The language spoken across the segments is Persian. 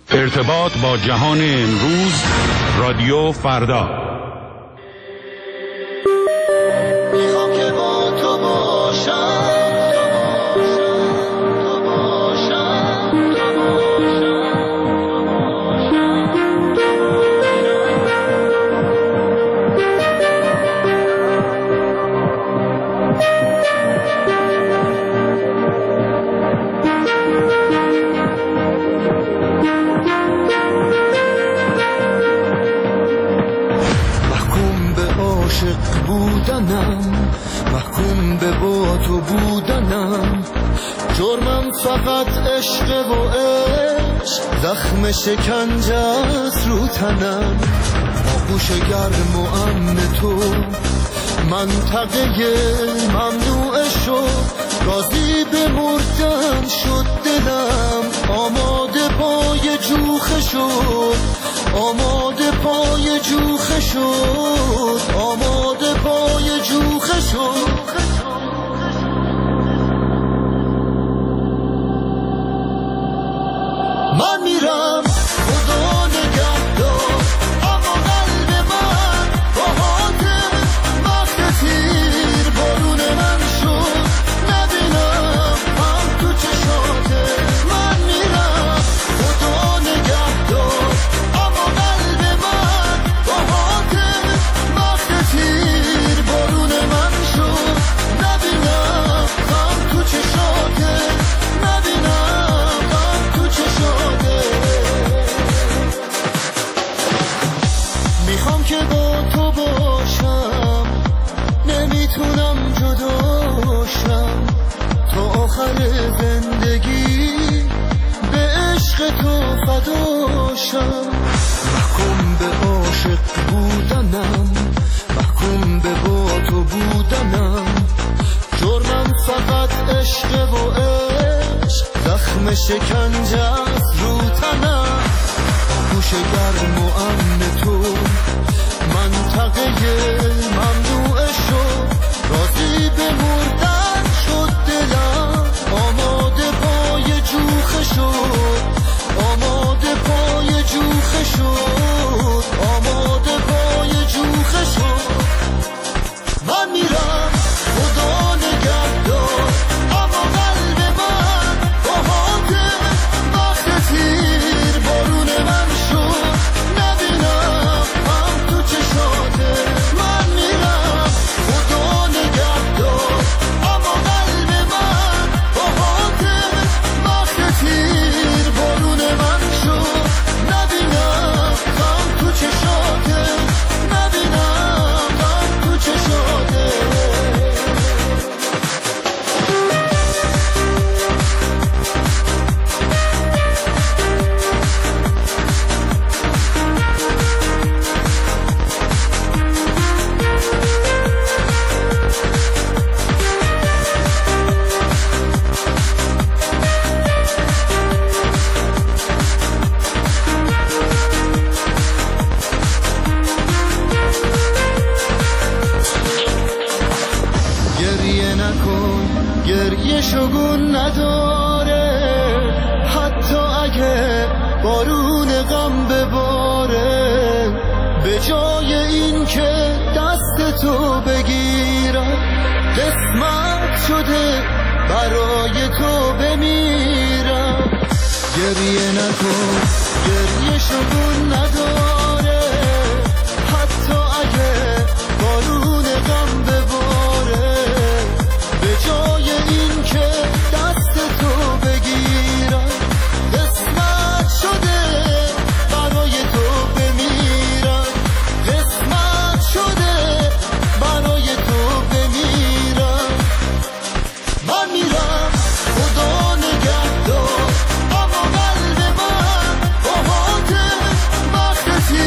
ارتباط با جهان امروز، رادیو فردا. میخوام که با تو باشم، محکوم به با تو بودنم. جرمم فقط عشق و عشق، زخم شکنجه است رو تنم. آغوش گرم و امن تو منطقه ممنوع شد. راضی به مردن شد دلم، آماده پای جوخه شد، آماده پای جوخه شد، آماده پای جوخه شد. من میرم خدا نگهدار، اما قلب من با حاتم وقت تیر بارون من شد. نبینم هم تو چشاته. من میرم خدا نگهدار، اما قلب من با حاتم وقت تیر بارون من شد. نبینم هم تو چشاته، نبینم هم تو چشاته. میخوام که با تو باشم، نمیتونم جداشم. تا آخر زندگی به عشق تو فداشم. محکوم به عاشق بودنم، محکوم به با تو بودنم. جرمم فقط عشق و عشق، زخم شکنجه است رو تنم. گوش گرم و امن تو منطقه ممنوع شد. راضی به مردن شد دلم، آماده پای جوخه شد، آماده پای جوخه شد، آماده پای جوخه شد. من میرم خدا نگهدار، اما قلب من با حاتم وقت تیر بارون من شد. نبینم هم تو چشاته. من میرم خدا نگهدار، اما قلب من با حاتم وقت تیر بارون من شد. نبینم هم تو چشاته، نبینم هم تو چشاته. گریه نکن، گریه شگون نداره. حتی اگه بارون غم بباره، به جای این که دست تو بگیرم، قسمت شده برای تو بمیرم. گریه نکن، گریه شگون نداره. حتی اگه بارون غم بباره، به جای این که دست تو بگیرم، قسمت شده برای تو بمیرم. قسمت شده برای تو بمیرم. من میرم خدا نگهدار، اما قلب من با حاتم وقت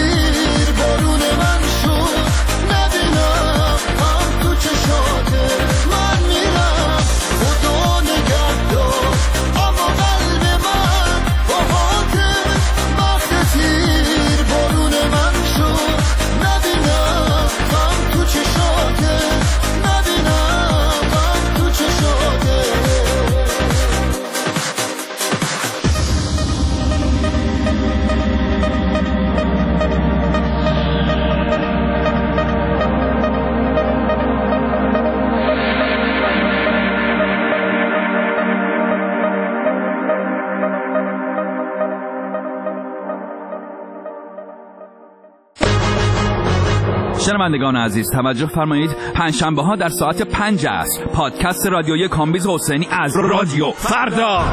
شنوندگان عزیز توجه فرمایید، پنجشنبه ها در ساعت 5 است پادکست رادیویی کامبیز حسینی از رادیو فردا.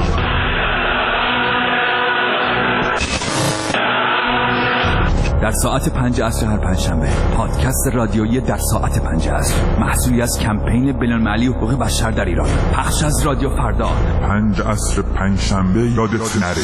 در ساعت 5 عصر هر پنجشنبه پادکست رادیویی در ساعت 5 عصر محصولی از کمپین بین‌المللی حقوق بشر در ایران، پخش از رادیو فردا. 5 عصر پنجشنبه یادت نره.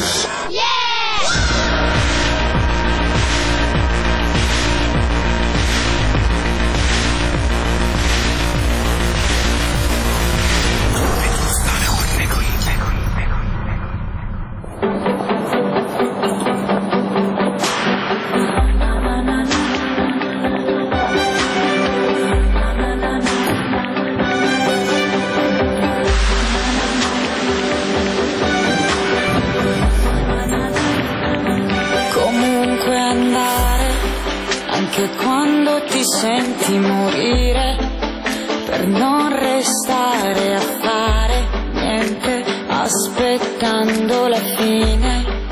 Senti morire per non restare a fare niente, aspettando la fine.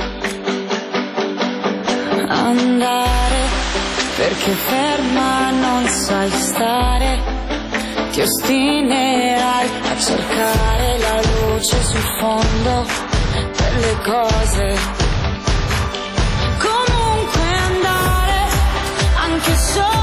Andare perché ferma non sai stare, ti ostinerai a cercare la luce sul fondo delle cose. Comunque andare anche solo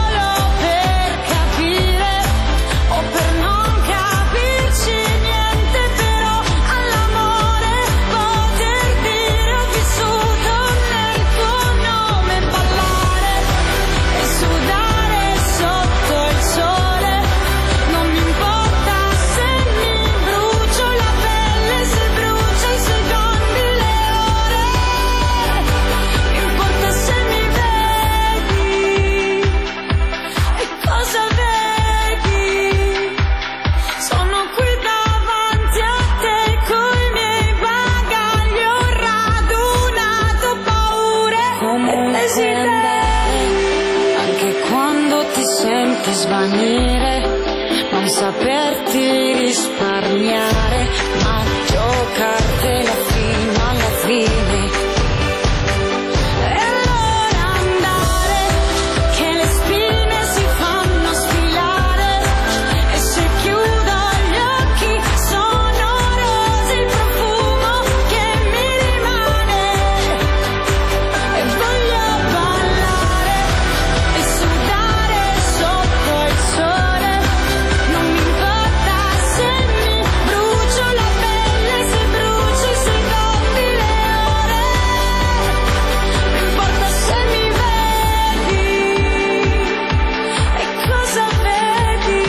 svanire, non saperti risparmiare, ma giocartela fino alla fine. E allora andare, che le spine si fanno sfilare, e se chiudo gli occhi sono rose il profumo che mi rimane, e voglio ballare e sudare sotto il sole, non mi importa se mi brucio la pelle, se brucio i secondi, le ore, mi importa se mi vedi, e cosa vedi?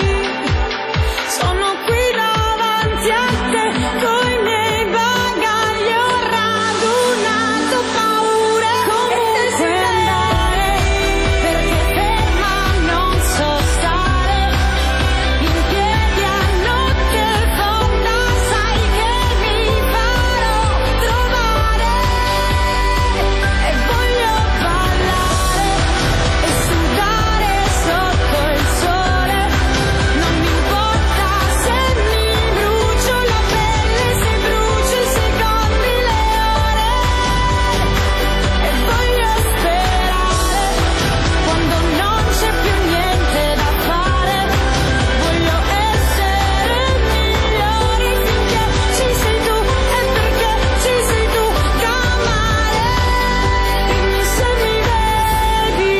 Sono qui davanti a te, coi miei bagagli ho radunato paure. Comunque andare, perché ferma non so stare, in piedi a notte fonda, sai che mi farò trovare, e voglio ballare e sudare sotto il sole, non mi importa se mi brucio la pelle, se brucio i secondi, le ore, e voglio sperare quando non c'è più niente da fare, voglio essere migliori finché ci sei tu, e perché ci sei tu, camare, dimmi se mi vedi,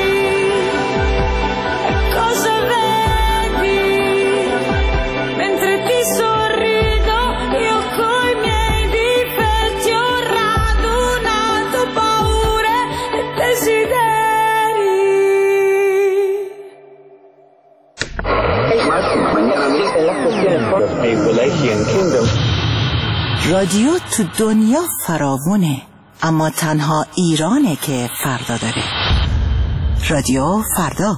e cosa vedi, mentre ti sorrido io coi miei difetti ho radunato paure e desideri. رادیو تو دنیا فراوونه، اما تنها ایرانه که فردا داره. رادیو فردا.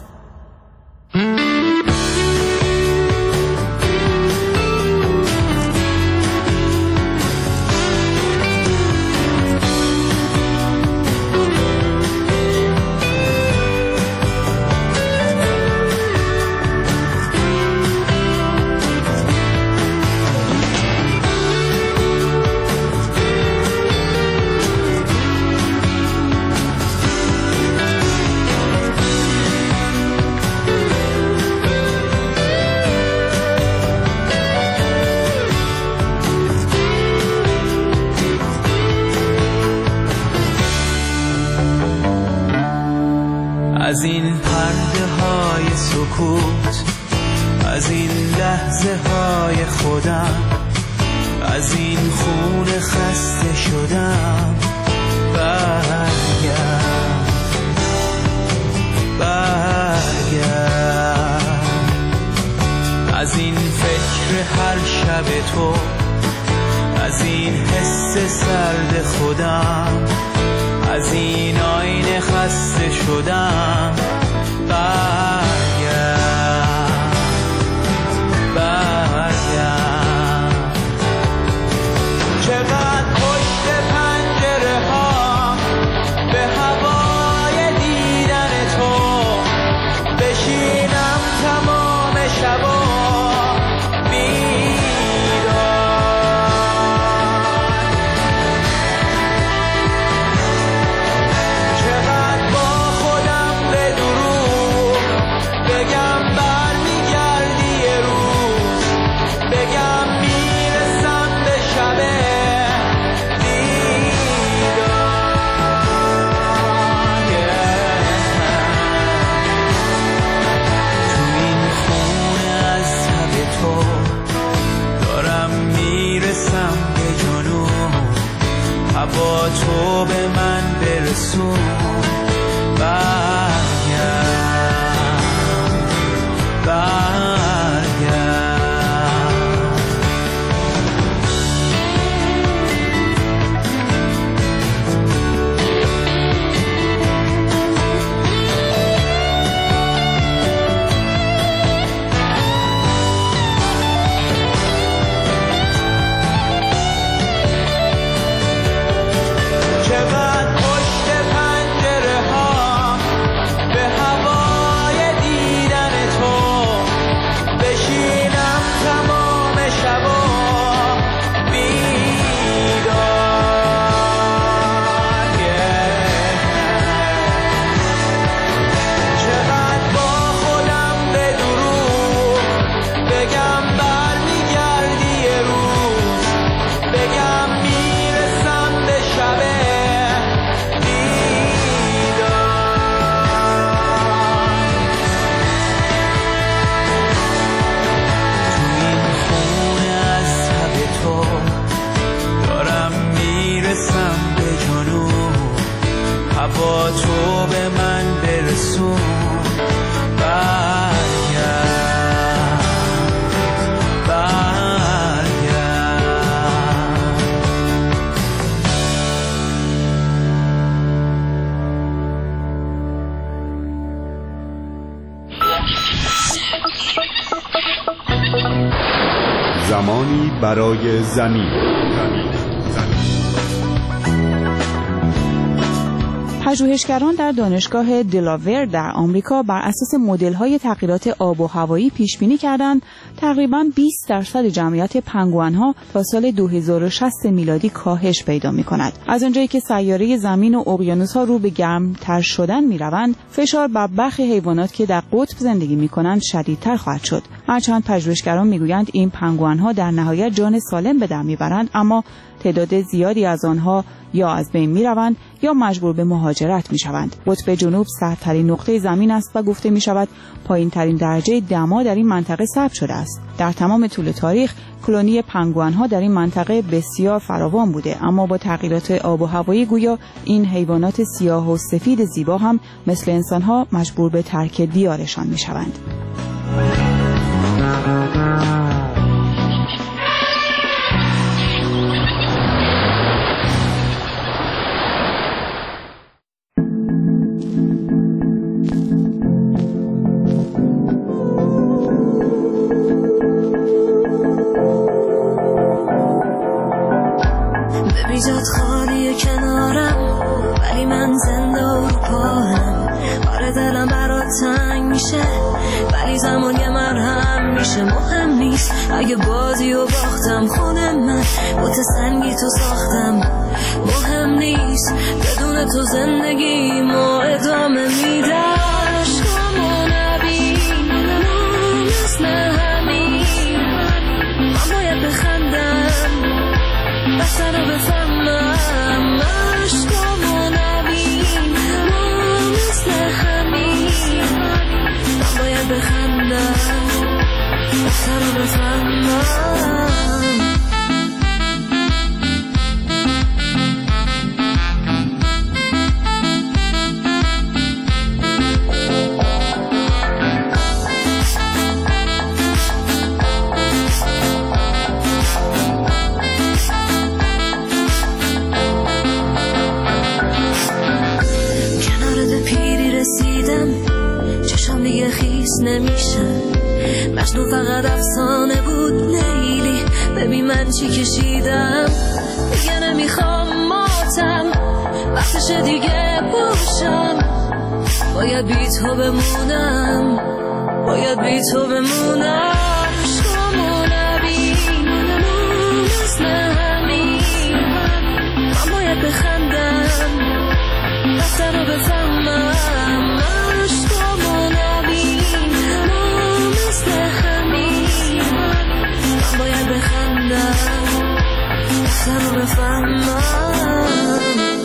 از این پرده های سکوت، از این لحظه های خودم، از این خون خسته شدم. برگرد از این فکر هر شب تو، از این حس سرد خودم، از این آینه خسته شدم. برگرد چقدر پشت پنجره ها به هوای دیدن تو بشینم تمام شبا با تو به من برسون. با تو به من برسون. زمانی برای زمین. پژوهشگران در دانشگاه دلاور در آمریکا بر اساس مدل‌های تغییرات آب و هوایی پیش‌بینی کردند تقریباً 20% جمعیت پنگوئن‌ها تا سال 2060 میلادی کاهش پیدا می‌کند. از آنجایی که سیاره زمین و اقیانوس‌ها رو به گرم‌تر شدن می‌روند، فشار بر برخی حیوانات که در قطب زندگی می‌کنند شدیدتر خواهد شد. هرچند پژوهشگران می‌گویند این پنگوئن‌ها در نهایت جان سالم به در می‌برند، اما تعداد زیادی از آنها یا از بین می‌روند یا مجبور به مهاجرت می‌شوند. قطب جنوب سردترین نقطه زمین است و گفته می‌شود پایین‌ترین درجه دما در این منطقه ثبت شده است. در تمام طول تاریخ کلونی پنگوئن‌ها در این منطقه بسیار فراوان بوده، اما با تغییرات آب و هوایی گویا این حیوانات سیاه و سفید زیبا هم مثل انسان‌ها مجبور به ترک دیارشان می‌شوند. بیزاد خالی کنارم ولی من زنده و پارم. آره دلم برات تنگ میشه ولی زمان یه مرهم میشه. مهم نیست اگه بازی و باختم، خودم من بوت سنگی تو ساختم. مهم نیست بدون تو زندگی ما ادامه میدم. عشقامو نبینم مثل همین، من باید بخندم بسر رو بفهمم. عشقامو نبینم مثل همین، فقط افسانه بود لیلی. ببین من چی کشیدم، دیگه نمیخوام ماتم، وقتشه دیگه باشم. باید بی تو بمونم، باید بی تو بمونم. شما نبینم مثل همین، من باید بخندم، رفتن رو بفهمم. شما نبینم مثل همین، من باید بخندم، رفتن رو بفهمم.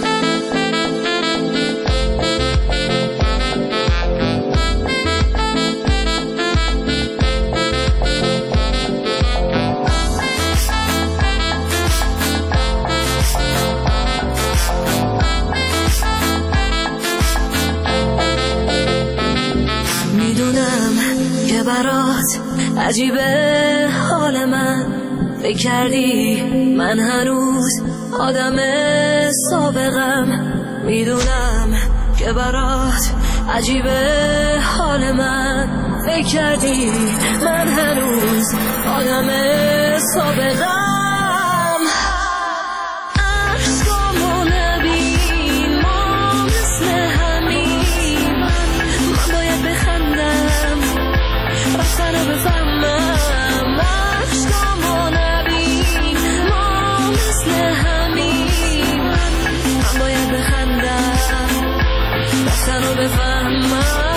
برات عجیبه حال من، فکر کردی من هنوز آدم سابقم. میدونم که برات عجیبه حال من، فکر کردی من هنوز آدم سابقم. عشقامو نبین ما مثل همین، من باید بخندم، رفتن رو بفهمم. عشقامو نبین ما مثل همین، من باید بخندم، رفتن رو بفهمم.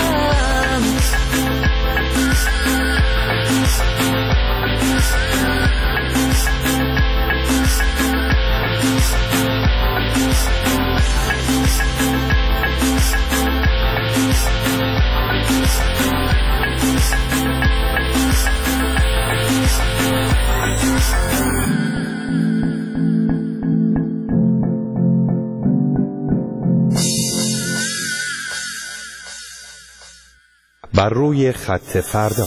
بر روی خط فردا.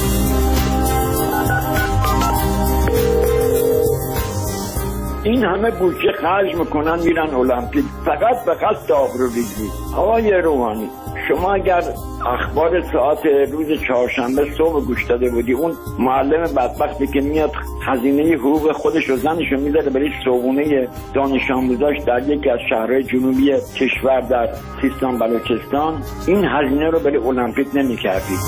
این همه بودجه خرج میکنن میرن المپیک فقط به قصد آبروریزی. آقای روحانی، شما اگر اخبار ساعت روز چهارشنبه صبح گوش داده بودی، اون معلم بدبختی که میاد خزینه حقوق خودش و زنش رو میذاره برای صبحونه دانش آموزاش در یکی از شهرهای جنوبی کشور در سیستان بلوچستان، این هزینه رو برای المپیک نمی‌کردید.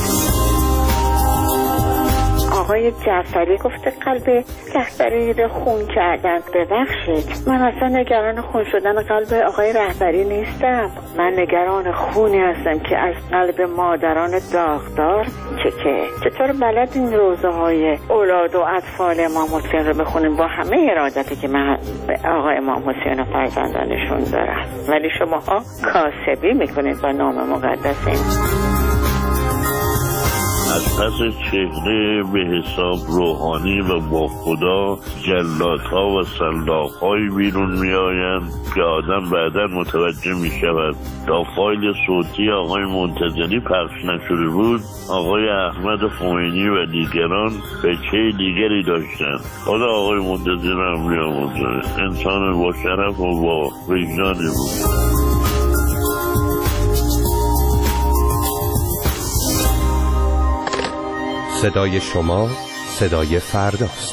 آقای جعفری گفته قلب رهبری رو خون کردن. ببخشید، من اصلا نگران خون شدن قلب آقای رهبری نیستم. من نگران خونی هستم که از قلب مادران داغدار چطور بلد این روزه های اولاد و اطفال امام حسین رو بخونیم با همه ارادتی که من به آقای امام حسین و فرزندانشون دارم، ولی شماها کاسبی میکنید با نام مقدس این. از پس چهره به حساب روحانی و با خدا جلادها و سلاخ‌هایی بیرون می آیند که آدم بعدا متوجه می شود. تا فایل صوتی آقای منتظری پخش نشده بود، آقای احمد خمینی و دیگران بچه دیگری داشتند. خدا آقای منتظری هم بیامرزه، انسان با شرف و با وجدانی بود. صدای شما صدای فرداست.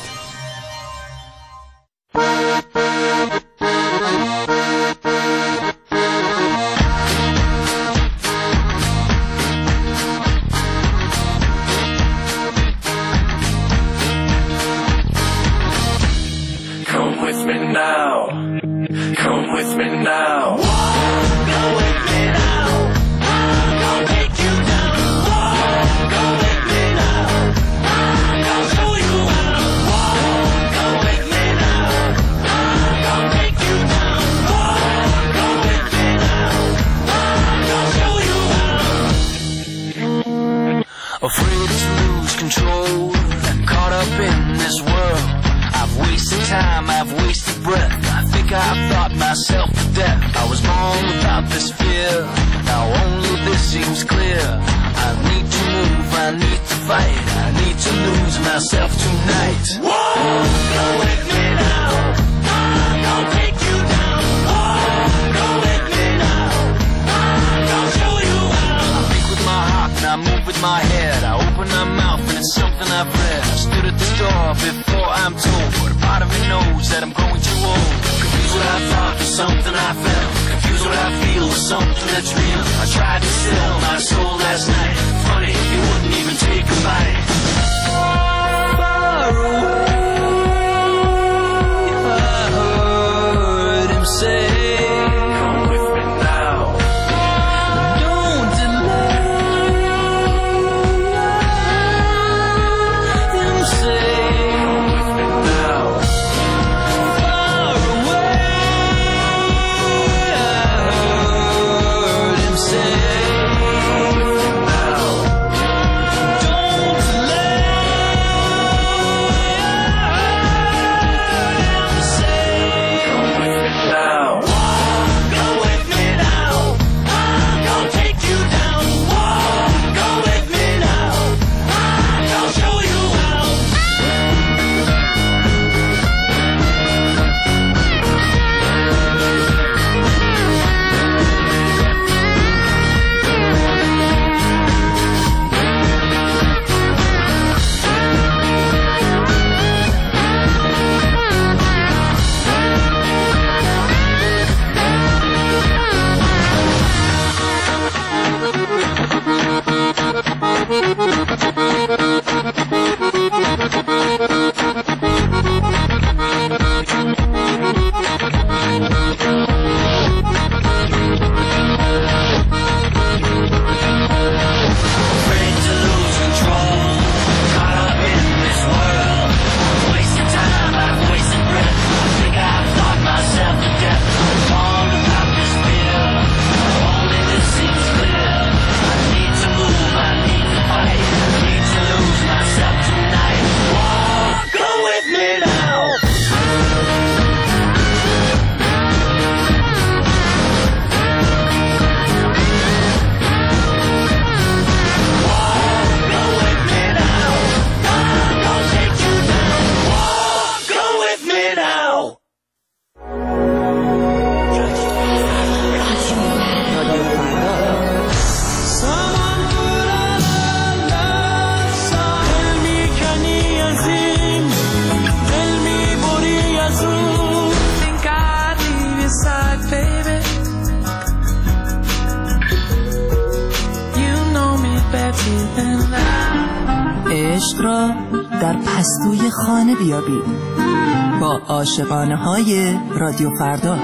Come with me now. Come with me now. Go with me now. Go take you down. Go with me now. Go show you how. Go with me now. Go take you down. Go with me now. Go show you how. Afraid to lose control and caught up in this world. I've wasted time, I've wasted breath. I think I've thought myself to death. I was born without this fear. Now only this seems clear. I need to move, I need to fight. I need to lose myself tonight. Whoa, go with me now. I'm gonna take you down. Whoa, go with me now. I'm gonna show you how. I think with my heart and I move with my head. I open my mouth and it's something I I've read. I stood at the door before I'm told, but a part of me knows that I'm growing too old. Confused what I thought with something I felt. Confused what I feel with something that's real. I tried to sell my soul last night. Funny, you wouldn't even take a bite. Far away, I heard him say, come with me now. Don't delay. Him say, come with me now. Far away, I heard him say, come with me now. Don't delay. عشق را در پستوی خانه بیابید با عاشقانه های رادیو فردا.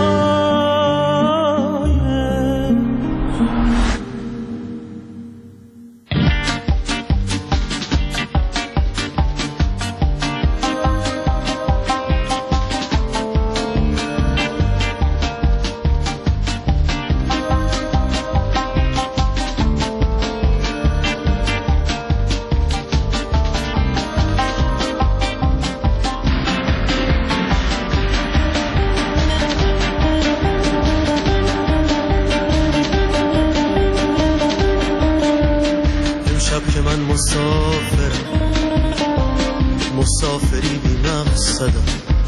مسافری بی مقصدم،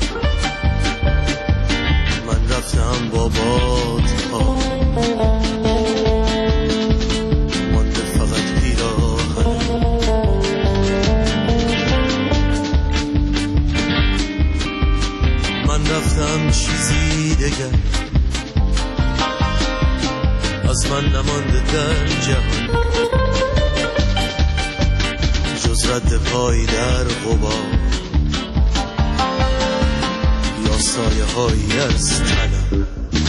من رفتم با بادها، مانده فقط پیراهنم. من رفتم چیزی دگر از من نمانده در جهان، جز رد پای در غبار یا سایه هایی از تنم.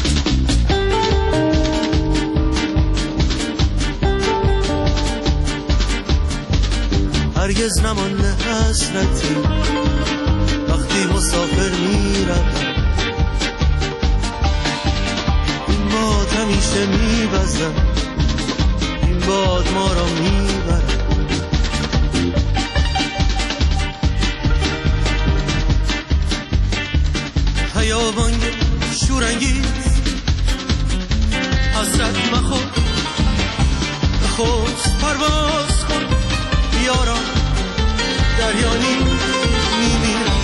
هرگز نمانده حسرتی وقتی مسافر میرم، این باد همیشه میوزم، این باد ما را میبرد. خیابان شورانگیز حسرت مخور، خود پرواز کن یاران، دریانی میمیرم.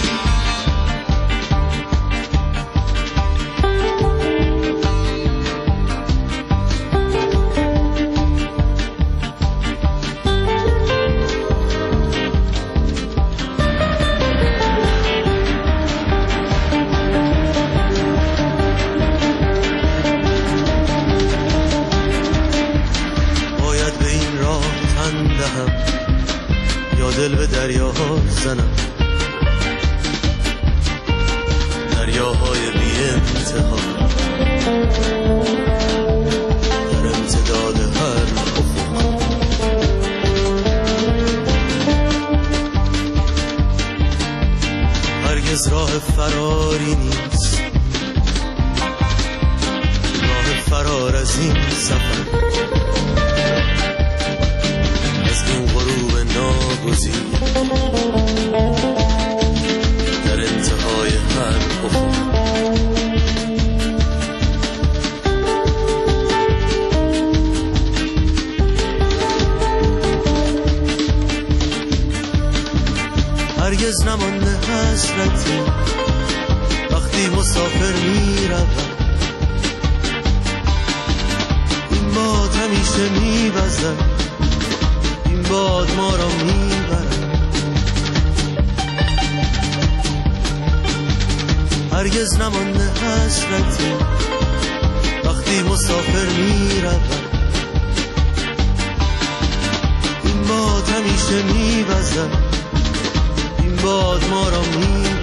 میزنم دریاهای بی انتها در امتداد هر افق. هرگز راه فراری نیست، راه فرار از این سفر، از این غروب ناگزیر در انتهای هر افق. هرگز نمانده حسرتی وقتی مسافر می روم، این باد همیشه می وزد، این باد ما را می برد. هرگز نمانده حسرتی وقتی مسافر می روم، این باد همیشه می وزد، این باد ما را می